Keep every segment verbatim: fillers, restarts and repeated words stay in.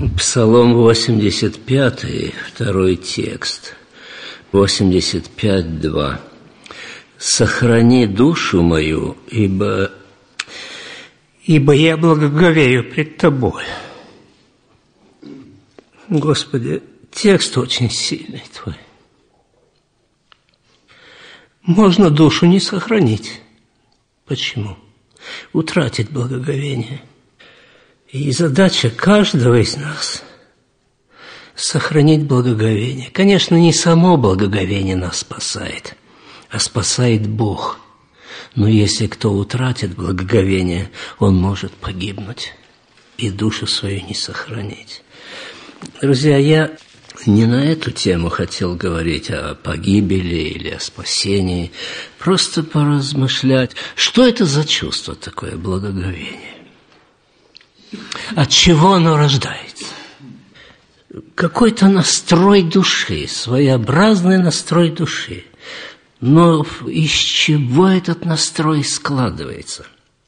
Псалом восемьдесят пятый, второй текст, восемьдесят пять, два. «Сохрани душу мою, ибо, ибо я благоговею пред Тобой». Господи, текст очень сильный Твой. Можно душу не сохранить. Почему? Утратить благоговение. И задача каждого из нас – сохранить благоговение. Конечно, не само благоговение нас спасает, а спасает Бог. Но если кто утратит благоговение, он может погибнуть и душу свою не сохранить. Друзья, я не на эту тему хотел говорить, о погибели или о спасении. Просто поразмышлять, что это за чувство такое благоговение? От чего оно рождается? Какой-то настрой души, своеобразный настрой души. Но из чего этот настрой складывается?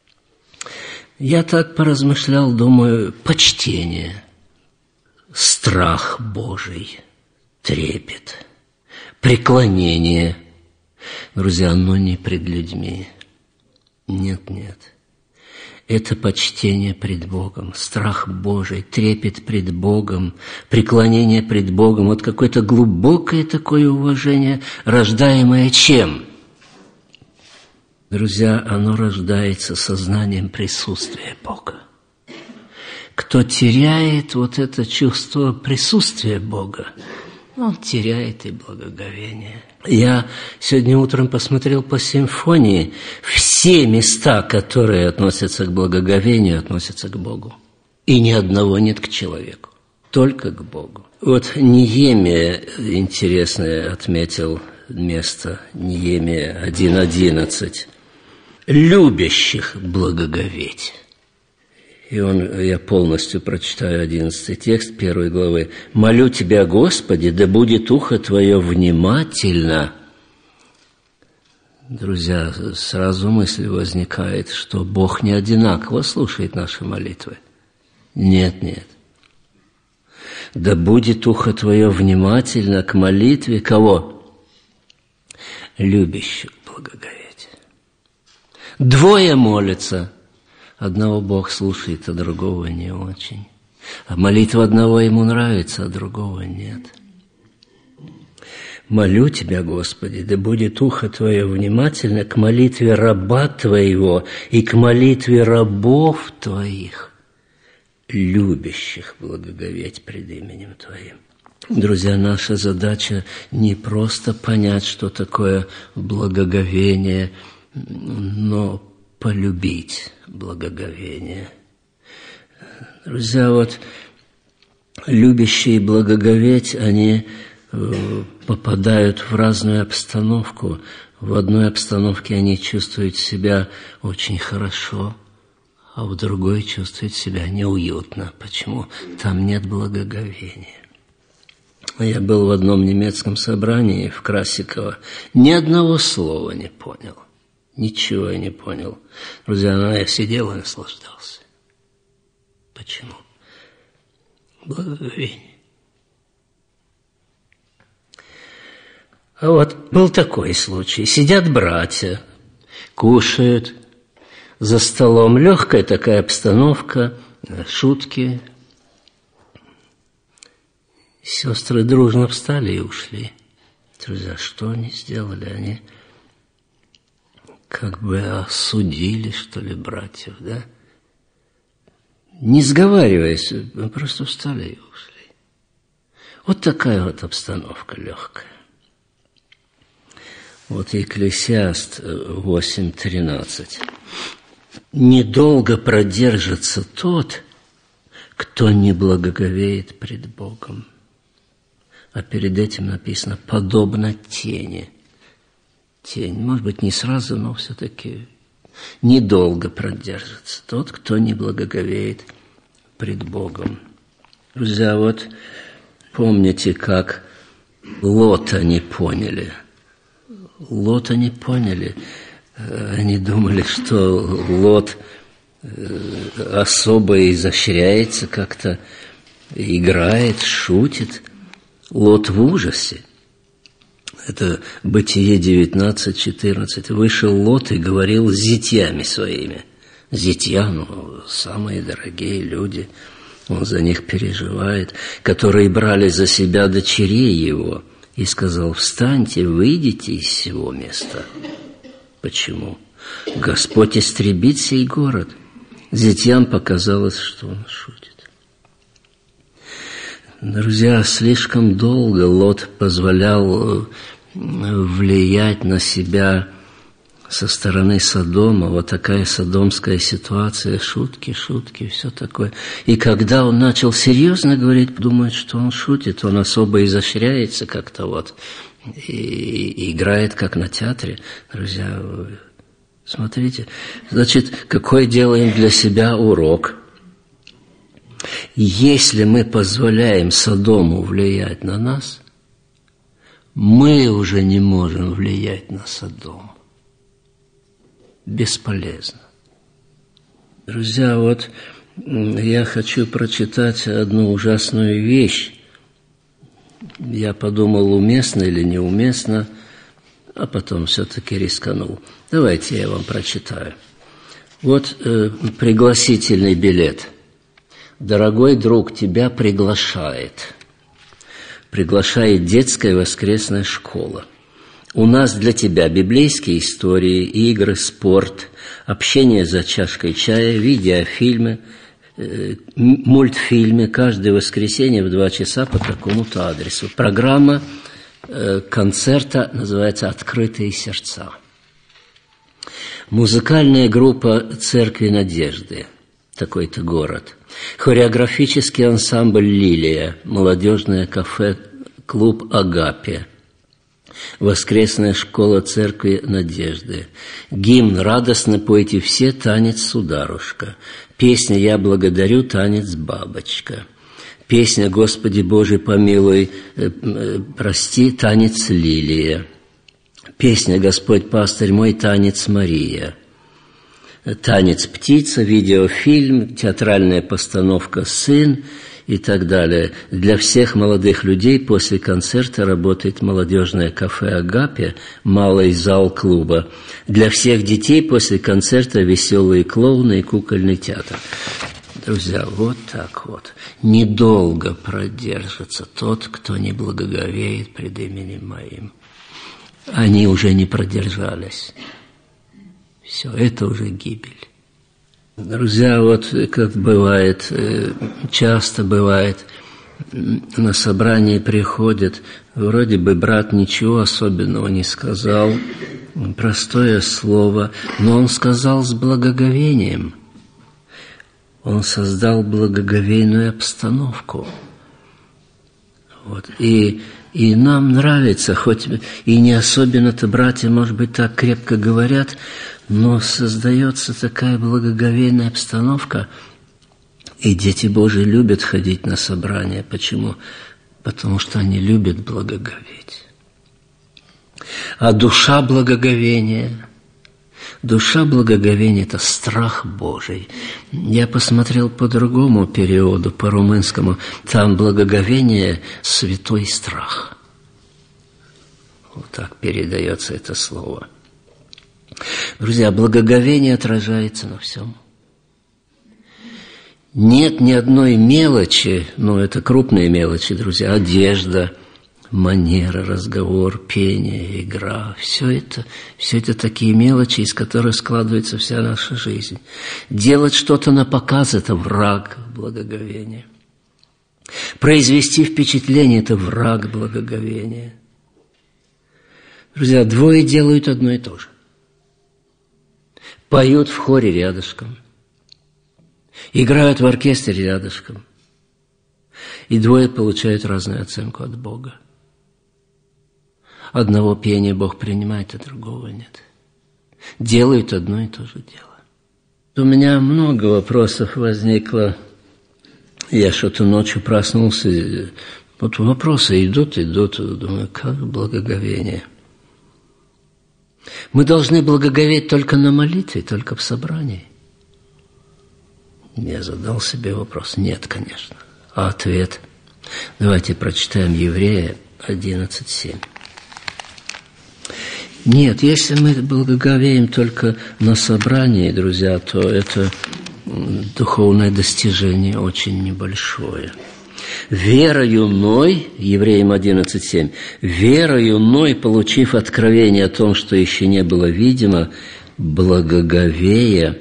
Я так поразмышлял, думаю, почтение, страх Божий, трепет, преклонение. Друзья, оно не пред людьми. Нет, нет. Это почтение пред Богом, страх Божий, трепет пред Богом, преклонение пред Богом. Вот какое-то глубокое такое уважение, рождаемое чем? Друзья, оно рождается сознанием присутствия Бога. Кто теряет вот это чувство присутствия Бога, он теряет и благоговение. Я сегодня утром посмотрел по симфонии. Все места, которые относятся к благоговению, относятся к Богу. И ни одного нет к человеку, только к Богу. Вот Неемия, интересное, отметил место, Неемия один одиннадцать. «Любящих благоговеть». И он, я полностью прочитаю одиннадцатый текст первой главы. «Молю Тебя, Господи, да будет ухо Твое внимательно». Друзья, сразу мысль возникает, что Бог не одинаково слушает наши молитвы. Нет, нет. «Да будет ухо Твое внимательно к молитве» кого? Любящих благоговеть. Двое молятся. Одного Бог слушает, а другого не очень. А молитва одного ему нравится, а другого нет. «Молю Тебя, Господи, да будет ухо Твое внимательно к молитве раба Твоего и к молитве рабов Твоих, любящих благоговеть пред именем Твоим». Друзья, наша задача не просто понять, что такое благоговение, но полюбить благоговение. Друзья, вот любящие благоговеть, они попадают в разную обстановку. В одной обстановке они чувствуют себя очень хорошо, а в другой чувствуют себя неуютно. Почему? Там нет благоговения. Я был в одном немецком собрании в Красиково, ни одного слова не понял. Ничего я не понял. Друзья, я сидел и наслаждался. Почему? Благоговение. А вот был такой случай. Сидят братья, кушают за столом. Легкая такая обстановка, шутки. Сестры дружно встали и ушли. Друзья, что они сделали? Они как бы осудили, что ли, братьев, да? Не сговариваясь, просто встали и ушли. Вот такая вот обстановка легкая. Вот Екклесиаст восемь тринадцать. «Недолго продержится тот, кто не благоговеет пред Богом». А перед этим написано «подобно тени». Тень, может быть, не сразу, но все-таки недолго продержится тот, кто не благоговеет пред Богом. Друзья, вот помните, как Лота не поняли. Лота не поняли. Они думали, что Лот особо изощряется как-то. играет, шутит. Лот в ужасе. Это Бытие девятнадцать четырнадцать. Вышел Лот и говорил с зятьями своими. Зятья, ну, самые дорогие люди, он за них переживает, которые брали за себя дочерей его, и сказал: встаньте, выйдите из сего места. Почему? Господь истребит сей город. Зятьям показалось, что он шутит. Друзья, слишком долго Лот позволял влиять на себя со стороны Содома. Вот такая содомская ситуация, шутки, шутки, все такое. И когда он начал серьезно говорить, думает, что он шутит, он особо изощряется как-то вот и, и играет как на театре. Друзья, смотрите, значит, какой делаем для себя урок? Если мы позволяем Содому влиять на нас, мы уже не можем влиять на Содом. Бесполезно. Друзья, вот я хочу прочитать одну ужасную вещь. Я подумал, уместно или неуместно, а потом все-таки рисканул. Давайте я вам прочитаю. Вот э, пригласительный билет. Дорогой друг, тебя приглашает. Приглашает детская воскресная школа. У нас для тебя библейские истории, игры, спорт, общение за чашкой чая, видеофильмы, э, мультфильмы каждое воскресенье в два часа по такому-то адресу. Программа э, концерта называется «Открытые сердца». Музыкальная группа «Церкви Надежды», такой-то город. Хореографический ансамбль «Лилия», молодежное кафе, клуб «Агапе». Воскресная школа Церкви Надежды. Гимн «Радостно пойте все», танец «Сударушка». Песня «Я благодарю», танец «Бабочка». Песня «Господи Боже, помилуй, э, э, прости», танец «Лилия». Песня «Господь пастырь мой», танец «Мария». Танец «Птица», видеофильм, театральная постановка «Сын» и так далее. Для всех молодых людей после концерта работает молодежное кафе «Агапе», малый зал клуба. Для всех детей после концерта веселые клоуны и кукольный театр. Друзья, вот так вот. Недолго продержится тот, кто не благоговеет пред именем моим. Они уже не продержались. Все, это уже гибель. Друзья, вот как бывает, часто бывает, на собрании приходят, вроде бы брат ничего особенного не сказал, простое слово, но он сказал с благоговением. Он создал благоговейную обстановку. Вот. И, и нам нравится, хоть и не особенно-то братья, может быть, так крепко говорят, но создается такая благоговейная обстановка, и дети Божии любят ходить на собрания. Почему? Потому что они любят благоговеть. А душа благоговения, душа благоговения – это страх Божий. Я посмотрел по другому периоду, по румынскому, там благоговение – святой страх. Вот так передается это слово. Друзья, благоговение отражается на всем. Нет ни одной мелочи, ну это крупные мелочи, друзья, одежда, манера, разговор, пение, игра, все это, все это такие мелочи, из которых складывается вся наша жизнь. Делать что-то на показ – это враг благоговения. Произвести впечатление – это враг благоговения. Друзья, двое делают одно и то же. Поют в хоре рядышком, играют в оркестре рядышком, и двое получают разную оценку от Бога. Одного пения Бог принимает, а другого нет. Делают одно и то же дело. У меня много вопросов возникло. Я что-то ночью проснулся, вот вопросы идут, идут, думаю, как благоговение. Мы должны благоговеть только на молитве, только в собрании. Я задал себе вопрос. Нет, конечно. А ответ? Давайте прочитаем Еврея одиннадцать семь. Нет, если мы благоговеем только на собрании, друзья, то это духовное достижение очень небольшое. Верою Ной, Евреям одиннадцать семь, верою Ной, получив откровение о том, что еще не было видимо, благоговея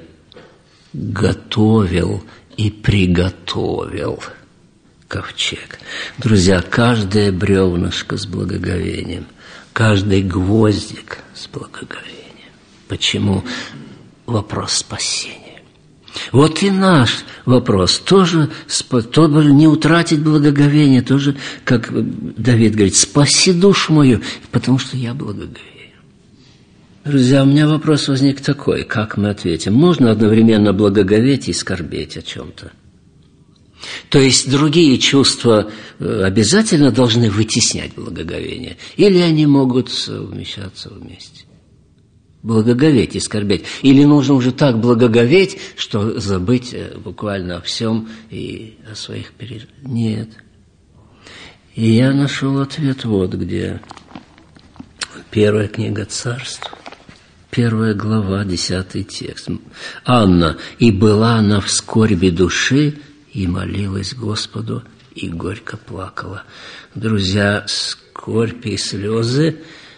готовил и приготовил ковчег. Друзья, каждое бревнышко с благоговением, каждый гвоздик с благоговением. Почему? Вопрос спасения. Вот и наш вопрос тоже, тоже не утратить благоговение, тоже, как Давид говорит, спаси душу мою, потому что я благоговею. Друзья, у меня вопрос возник такой, как мы ответим? Можно одновременно благоговеть и скорбеть о чем-то? То есть другие чувства обязательно должны вытеснять благоговение, или они могут совмещаться вместе? Благоговеть и скорбеть. Или нужно уже так благоговеть, что забыть буквально о всем и о своих переживаниях? Нет. И я нашел ответ вот где. Первая книга Царств, первая глава, десятый текст. Анна, и была она в скорби души, и молилась Господу, и горько плакала. Друзья, скорбь и слезы,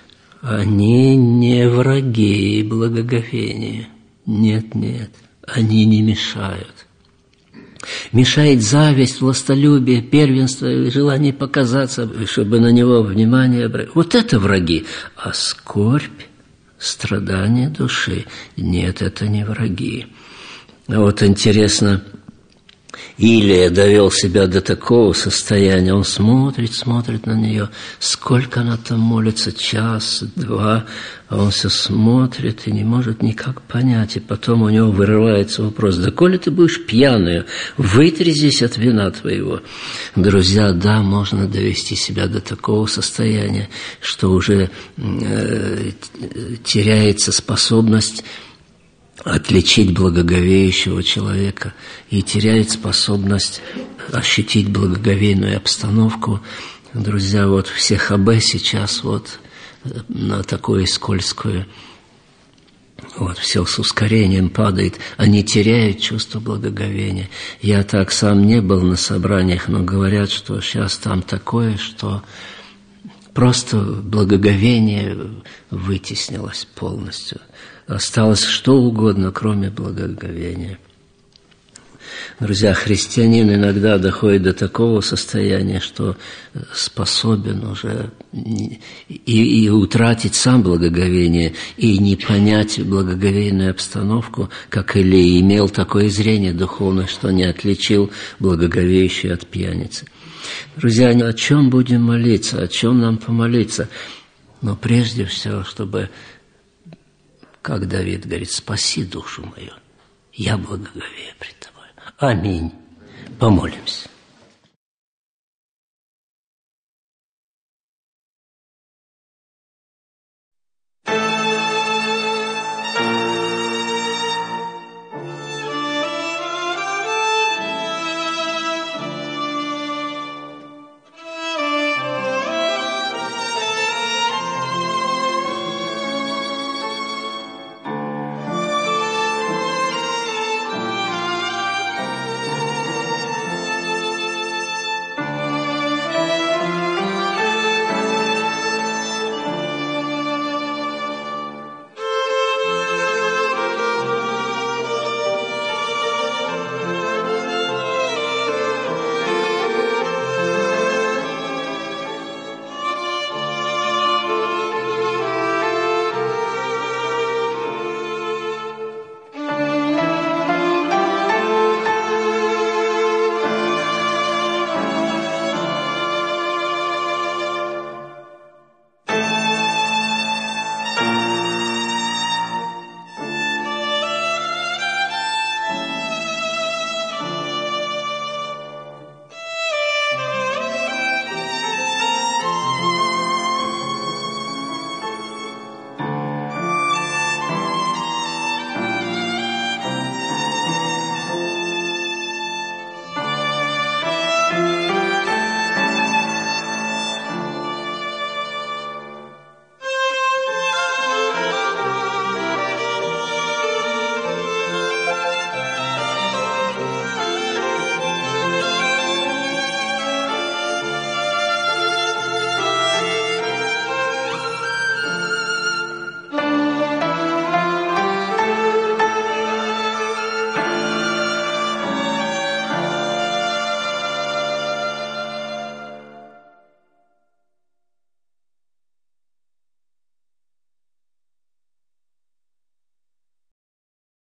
они не враги благоговения. Нет, нет, они не мешают. Мешает зависть, властолюбие, первенство, желание показаться, чтобы на него внимание обратить. Вот это враги. А скорбь, страдания души, нет, это не враги. А вот интересно, Илия довел себя до такого состояния, он смотрит, смотрит на нее, сколько она там молится, час, два, а он все смотрит и не может никак понять, и потом у него вырывается вопрос, да коли ты будешь пьяная, вытрезись от вина твоего. Друзья, да, можно довести себя до такого состояния, что уже э, теряется способность отличить благоговеющего человека и теряет способность ощутить благоговейную обстановку. Друзья, вот все ХБ сейчас вот на такую скользкую, вот все с ускорением падает, они теряют чувство благоговения. Я так сам не был на собраниях, но говорят, что сейчас там такое, что просто благоговение вытеснилось полностью. Осталось что угодно, кроме благоговения. Друзья, христианин иногда доходит до такого состояния, что способен уже и, и утратить сам благоговение, и не понять благоговейную обстановку, как Илия имел такое зрение духовное, что не отличил благоговеющую от пьяницы. Друзья, о чем будем молиться, о чем нам помолиться? Но прежде всего, чтобы, как Давид говорит, спаси душу мою, я благоговею пред тобой. Аминь. Помолимся.